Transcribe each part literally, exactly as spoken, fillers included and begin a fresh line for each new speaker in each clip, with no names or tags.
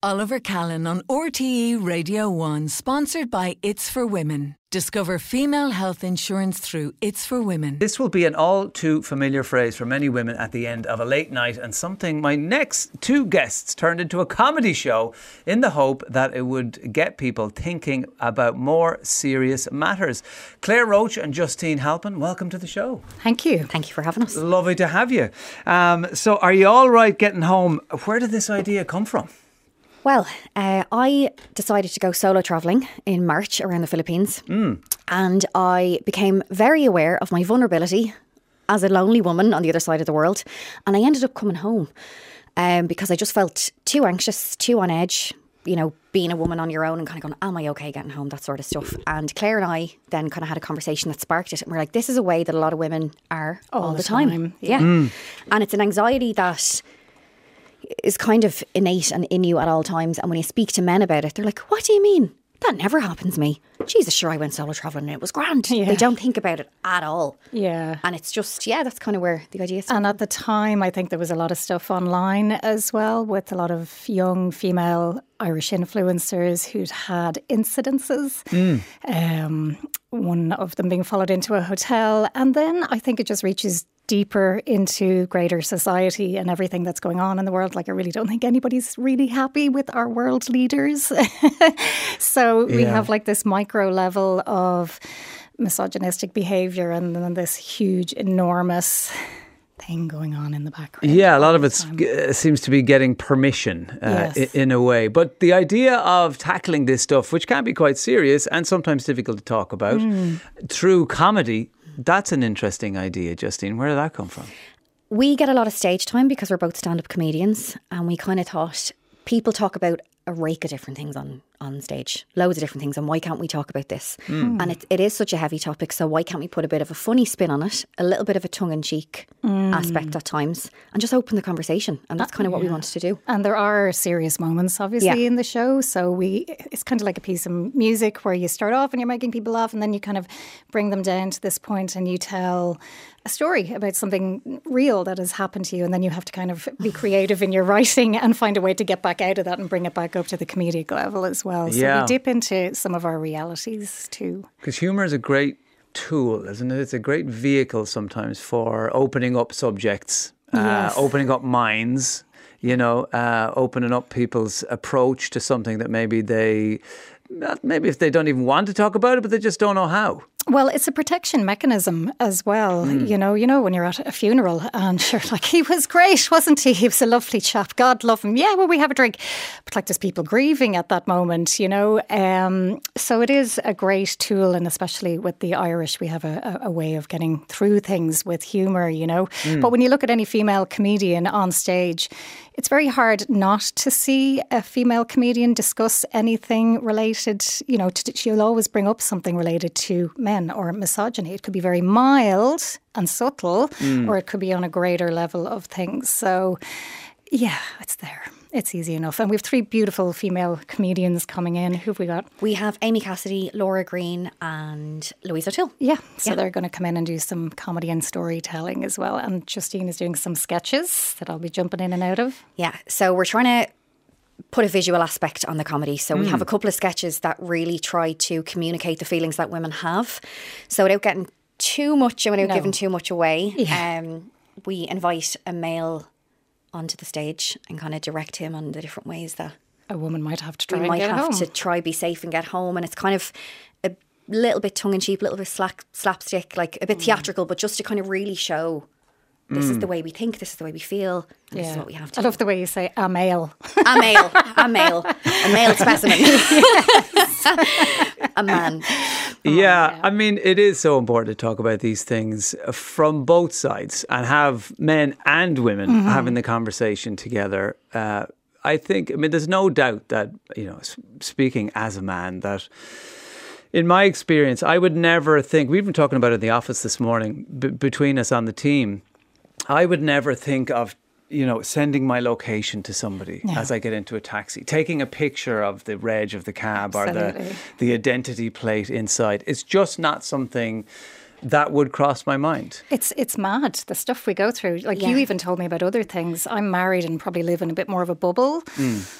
Oliver Callan on R T E Radio one, sponsored by It's for Women. Discover female health insurance through It's for Women.
This will be an all too familiar phrase for many women at the end of a late night, and something my next two guests turned into a comedy show in the hope that it would get people thinking about more serious matters. Claire Roach and Justine Halpin, welcome to the show.
Thank you. Thank you for having us.
Lovely to have you. Um, so are you all right getting home? Where did this idea come from?
Well, uh, I decided to go solo travelling in March around the Philippines. Mm. And I became very aware of my vulnerability as a lonely woman on the other side of the world. And I ended up coming home um, because I just felt too anxious, too on edge, you know, being a woman on your own and kind of going, am I okay getting home, that sort of stuff. And Claire and I then kind of had a conversation that sparked it. And we're like, this is a way that a lot of women are all, all the, the time. time. Yeah. Mm. And it's an anxiety that is kind of innate and in you at all times. And when you speak to men about it, they're like, what do you mean? That never happens to me. Jesus, sure, I went solo travelling and it was grand. Yeah. They don't think about it at all.
Yeah.
And it's just, yeah, that's kind of where the idea is.
And at the time, I think there was a lot of stuff online as well with a lot of young female Irish influencers who'd had incidences. Mm. Um, one of them being followed into a hotel. And then I think it just reaches deeper into greater society and everything that's going on in the world. Like, I really don't think anybody's really happy with our world leaders. So yeah. we have like this micro level of misogynistic behaviour and then this huge, enormous thing going on in the background.
Yeah, a lot of it uh, seems to be getting permission uh, yes. in, in a way. But the idea of tackling this stuff, which can be quite serious and sometimes difficult to talk about, mm. through comedy, that's an interesting idea, Justine. Where did that come from?
We get a lot of stage time because we're both stand-up comedians, and we kind of thought people talk about a rake of different things on, on stage, loads of different things, and why can't we talk about this? Mm. And it, it is such a heavy topic, so why can't we put a bit of a funny spin on it, a little bit of a tongue-in-cheek mm. aspect at times, and just open the conversation? And that's kind of what yeah. we wanted to do.
And there are serious moments, obviously, yeah. in the show, so we it's kind of like a piece of music where you start off and you're making people laugh, and then you kind of bring them down to this point and you tell a story about something real that has happened to you, and then you have to kind of be creative in your writing and find a way to get back out of that and bring it back up to the comedic level as well. So yeah. we dip into some of our realities too.
Because humour is a great tool, isn't it? It's a great vehicle sometimes for opening up subjects, yes. uh, opening up minds, you know, uh, opening up people's approach to something that maybe they, maybe if they don't even want to talk about it, but they just don't know how.
Well, it's a protection mechanism as well. Mm. You know, you know, when you're at a funeral and you're like, he was great, wasn't he? He was a lovely chap. God love him. Yeah, well, we have a drink. But like, there's people grieving at that moment, you know. Um, so it is a great tool, and especially with the Irish, we have a, a way of getting through things with humour, you know. Mm. But when you look at any female comedian on stage, it's very hard not to see a female comedian discuss anything related, you know, to, she'll always bring up something related to men or misogyny. It could be very mild and subtle, mm. or it could be on a greater level of things. So, yeah, it's there. It's easy enough. And we have three beautiful female comedians coming in. Who have we got?
We have Amy Cassidy, Laura Green and Louise O'Toole.
Yeah, so yeah. they're going to come in and do some comedy and storytelling as well. And Justine is doing some sketches that I'll be jumping in and out of.
Yeah, so we're trying to put a visual aspect on the comedy. So mm. we have a couple of sketches that really try to communicate the feelings that women have. So without getting too much and without no. giving too much away, yeah. um, we invite a male onto the stage and kind of direct him on the different ways that
a woman might have to try
we
and
might
get
have
home.
to try be safe and get home. And it's kind of a little bit tongue-in-cheek, a little bit slack, slapstick, like a bit mm. theatrical, but just to kind of really show this mm. is the way we think, this is the way we feel, and yeah. this is what we have to
I
do.
love the way you say a male.
A male, a male, a male specimen. A man.
Yeah, oh, yeah, I mean, it is so important to talk about these things from both sides and have men and women mm-hmm. having the conversation together. Uh, I think, I mean, there's no doubt that, you know, speaking as a man, that in my experience, I would never think, we've been talking about it in the office this morning, b- between us on the team, I would never think of, you know, sending my location to somebody no. as I get into a taxi, taking a picture of the reg of the cab Absolutely. or the the identity plate inside. It's just not something that would cross my mind.
It's it's mad, the stuff we go through. Like yeah. you even told me about other things. I'm married and probably live in a bit more of a bubble. Mm.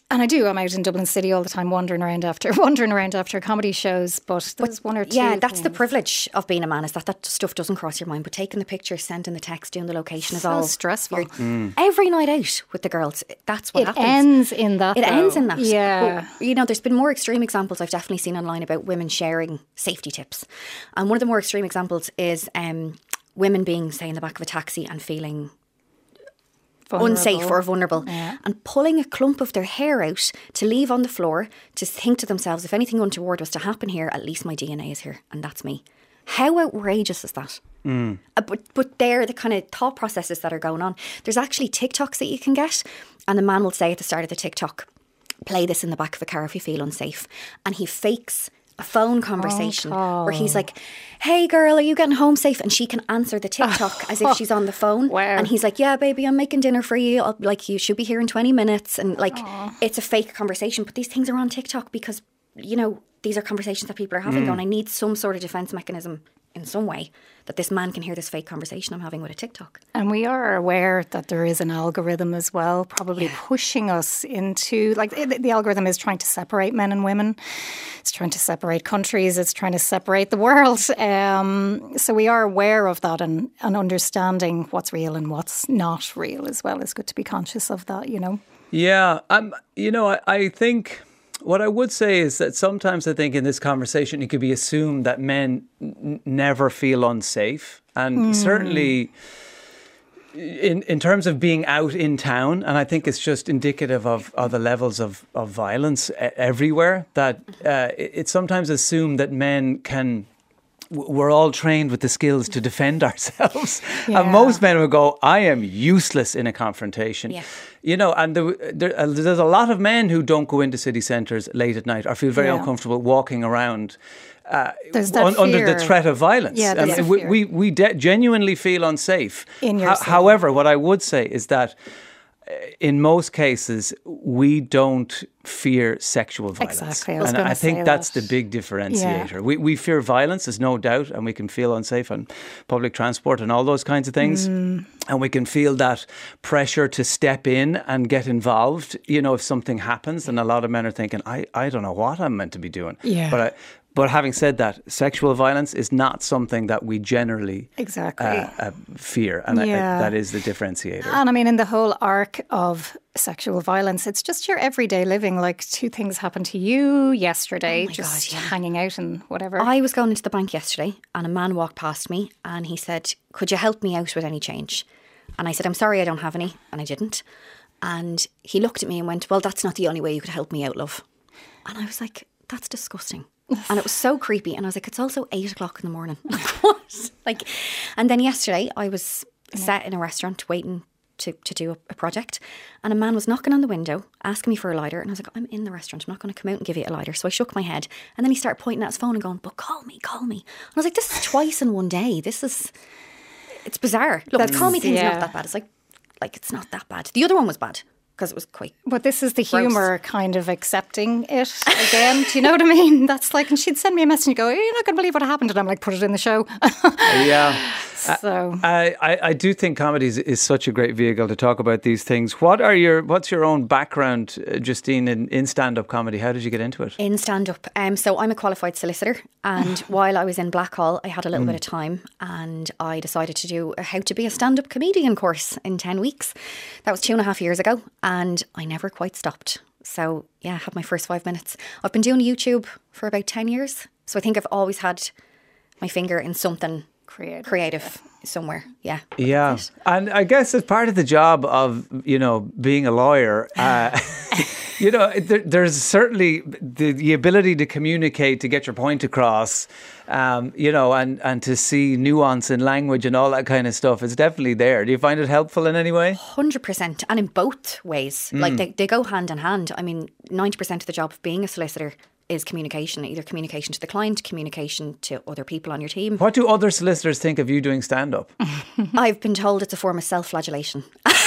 And I do. I'm out in Dublin City all the time, wandering around after wandering around after comedy shows. But there's one or two.
Yeah, that's
things.
the privilege of being a man, is that that stuff doesn't cross your mind. But taking the picture, sending the text, doing the location is
So
all
stressful.
Mm.
Every night out with the girls, that's what
It
happens.
ends in that.
It
though.
ends in that.
Yeah.
But, you know, there's been more extreme examples I've definitely seen online about women sharing safety tips. And one of the more extreme examples is um, women being, say, in the back of a taxi and feeling
Vulnerable.
unsafe or vulnerable,
Yeah.
and pulling a clump of their hair out to leave on the floor to think to themselves, if anything untoward was to happen here, at least my D N A is here and that's me. How outrageous is that? Mm. Uh, but but they're the kind of thought processes that are going on. There's actually TikToks that you can get, and the man will say at the start of the TikTok, play this in the back of a car if you feel unsafe, and he fakes a phone conversation where he's like, hey girl, are you getting home safe? And she can answer the TikTok as if she's on the phone.
Wow.
And he's like, yeah baby, I'm making dinner for you, I'll, like you should be here in twenty minutes. And like
Aww.
It's a fake conversation, but these things are on TikTok because, you know, these are conversations that people are having. Mm. Going, I need some sort of defence mechanism in some way that this man can hear this fake conversation I'm having with a TikTok.
And we are aware that there is an algorithm as well, probably
Yeah.
pushing us into, like, the, the algorithm is trying to separate men and women. It's trying to separate countries. It's trying to separate the world. Um, so we are aware of that, and, and understanding what's real and what's not real as well. It's good to be conscious of that, you know.
Yeah, um, you know, I, I think what I would say is that sometimes I think in this conversation it could be assumed that men n- never feel unsafe, and mm. certainly in in terms of being out in town, and I think it's just indicative of, of the levels of, of violence everywhere, that uh, it, it's sometimes assumed that men can, we're all trained with the skills to defend ourselves.
Yeah.
And most men would go, I am useless in a confrontation.
Yeah.
You know, and the, there, uh, there's a lot of men who don't go into city centres late at night or feel very
Yeah.
uncomfortable walking around uh,
There's that
un, under the
fear.
threat of violence.
Yeah, there's
I mean,
a
we
fear.
we, we de- genuinely feel unsafe.
In your
Ho-
city.
however, what I would say is that uh, in most cases, we don't fear sexual violence.
Exactly, I was
and
gonna
I think
say
that's
that.
the big differentiator.
Yeah.
We we fear violence, there's no doubt, and we can feel unsafe on public transport and all those kinds of things.
Mm.
And we can feel that pressure to step in and get involved, you know, if something happens. And a lot of men are thinking, I, I don't know what I'm meant to be doing.
Yeah.
But I, But having said that, sexual violence is not something that we generally
Exactly.
uh, uh, fear. And I,
Yeah.
I, that is the differentiator.
And I mean, in the whole arc of sexual violence, it's just your everyday living. Like, two things happened to you yesterday,
Oh my
just
God, yeah.
hanging out and whatever.
I was going into the bank yesterday and a man walked past me and he said, could you help me out with any change? And I said, I'm sorry, I don't have any. And I didn't. And he looked at me and went, well, that's not the only way you could help me out, love. And I was like, that's disgusting. And it was so creepy. And I was like, it's also eight o'clock in the morning. Like, what? Like, and then yesterday I was sat in a restaurant waiting to, to do a, a project, and a man was knocking on the window asking me for a lighter, and I was like, I'm in the restaurant, I'm not going to come out and give you a lighter. So I shook my head, and then he started pointing at his phone and going, but call me, call me. And I was like, this is twice in one day. This is, it's bizarre. Look, the call me thing's
yeah.
not that bad. It's like, like it's not that bad. The other one was bad because it was quite.
But this is the
Gross.
humour kind of accepting it again. Do you know what I mean? That's like, and she'd send me a message and go, you're not going to believe what happened. And I'm like, put it in the show.
Yeah.
So
I, I, I do think comedy is, is such a great vehicle to talk about these things. What are your What's your own background, uh, Justine, in, in stand-up comedy? How did you get into it?
In stand-up. Um, so I'm a qualified solicitor, and while I was in Blackhall, I had a little bit of time and I decided to do a how to be a stand-up comedian course in ten weeks. That was two and a half years ago, and I never quite stopped. So yeah, I had my first five minutes. I've been doing YouTube for about ten years. So I think I've always had my finger in something
creative.
creative somewhere. Yeah.
Yeah.
That's it.
And I guess as part of the job of, you know, being a lawyer, uh, you know, there, there's certainly the, the ability to communicate, to get your point across, um, you know, and, and to see nuance in language and all that kind of stuff is definitely there. Do you find it helpful in any way?
one hundred percent. And in both ways. Like they, they go hand in hand. I mean, ninety percent of the job of being a solicitor is communication, either communication to the client, communication to other people on your team.
What do other solicitors think of you doing stand-up?
I've been told it's a form of self-flagellation.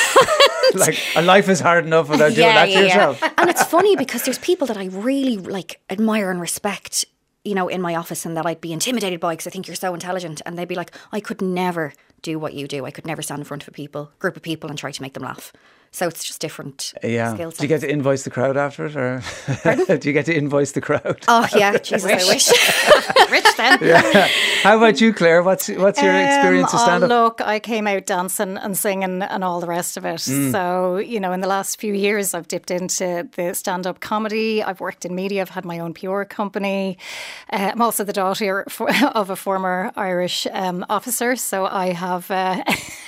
Like, a life is hard enough without doing that to yourself.
And it's funny because there's people that I really like admire and respect, you know, in my office, and that I'd be intimidated by because I think you're so intelligent, and they'd be like, I could never do what you do. I could never stand in front of a people, group of people and try to make them laugh. So it's just different
Yeah.
skill sets.
Do you get to invoice the crowd after it? Or do you get to invoice the crowd?
Oh, yeah. Jesus, I wish.
Rich then.
Yeah. How about you, Claire? What's what's your experience
um,
of stand-up?
Oh, look, I came out dancing and singing and all the rest of it.
Mm.
So, you know, in the last few years, I've dipped into the stand-up comedy. I've worked in media. I've had my own P R company. Uh, I'm also the daughter of a former Irish um, officer. So I have uh,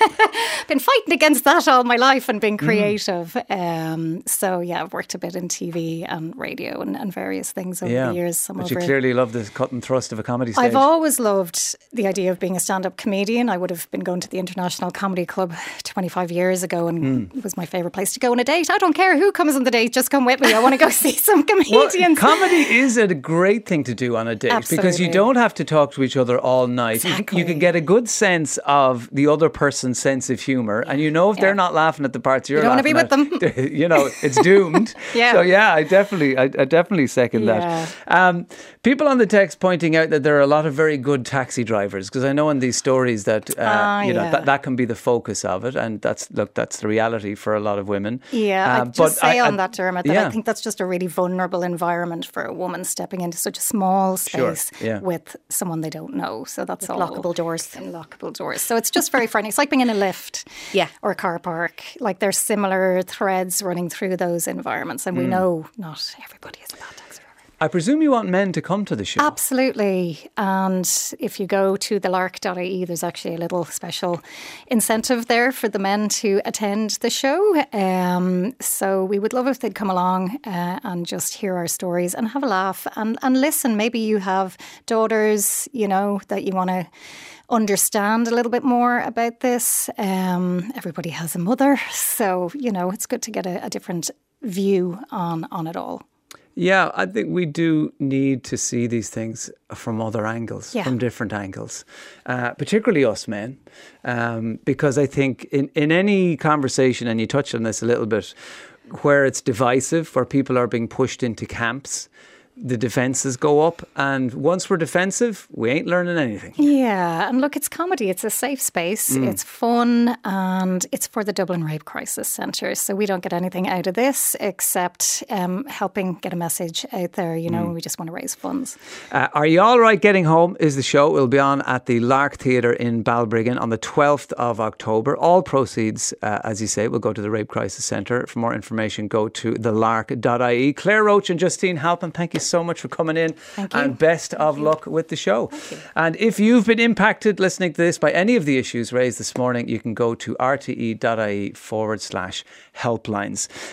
been fighting against that all my life and been creative. Mm. Um, so, yeah, I've worked a bit in T V and radio and, and various things over
yeah.
the years. Some
but
over...
you clearly love the cut and thrust of a comedy stage.
I've always loved the idea of being a stand-up comedian. I would have been going to the International Comedy Club twenty-five years ago and mm. it was my favourite place to go on a date. I don't care who comes on the date, just come with me. I want to go see some comedians.
Well, comedy is a great thing to do on a date.
Absolutely.
Because you don't have to talk to each other all night.
Exactly.
You, you can get a good sense of the other person's sense of humour, and you know if
yeah.
they're not laughing at the parts you're
you don't
laughing
want to be with
at, them. You know, it's doomed.
yeah.
So yeah, I definitely, I, I definitely second
yeah.
that. Um, people on the text pointing out that there are a lot of very good taxi drivers, because I know in these stories that uh,
uh,
you know
yeah.
that, that can be the focus of it, and that's look that's the reality for a lot of women.
Yeah,
uh,
I'd just say
I,
on
I,
that, Dermot, that
yeah.
I think that's just a really vulnerable environment for a woman stepping into such a small space
sure. yeah.
with someone they don't know. So that's
with
all
lockable doors.
And lockable doors. So it's just very frightening. It's like being in a lift,
yeah,
or a car park. Like there's similar threads running through those environments, and we mm. know not everybody is a bad taxi driver.
I presume you want men to come to the show.
Absolutely. And if you go to the lark dot I E, there's actually a little special incentive there for the men to attend the show. Um, so we would love if they'd come along uh, and just hear our stories and have a laugh and, and listen. Maybe you have daughters, you know, that you want to understand a little bit more about this. Um, everybody has a mother. So, you know, it's good to get a, a different view on, on it all.
Yeah, I think we do need to see these things from other angles,
yeah.
from different angles, uh, particularly us men, um, because I think in, in any conversation, and you touched on this a little bit, where it's divisive, where people are being pushed into camps, the defences go up, and once we're defensive, we ain't learning anything.
Yeah, and look, it's comedy. It's a safe space. Mm. It's fun, and it's for the Dublin Rape Crisis Centre. So we don't get anything out of this except um, helping get a message out there. You know, mm. we just want to raise funds.
Uh, Are You All Right Getting Home is the show. It'll be on at the Lark Theatre in Balbriggan on the twelfth of October. All proceeds, uh, as you say, will go to the Rape Crisis Centre. For more information, go to the lark dot I E. Claire Roach and Justine Halpin, thank you so much for coming in.
Thank you.
And best
Thank
of
you.
luck with the show. And if you've been impacted listening to this by any of the issues raised this morning, you can go to R T E dot I E forward slash helplines.